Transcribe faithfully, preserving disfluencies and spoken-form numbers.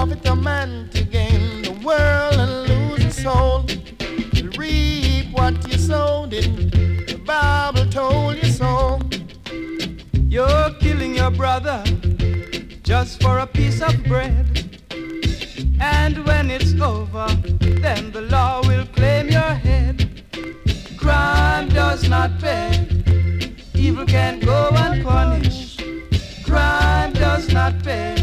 profit a man to gain the world and lose his soul? You'll reap what you sowed in. The Bible told you so. You're killing your brother just for a piece of bread. And when it's over, then the law will claim your head. Crime does not pay. Evil can go unpunished. Crime does not pay.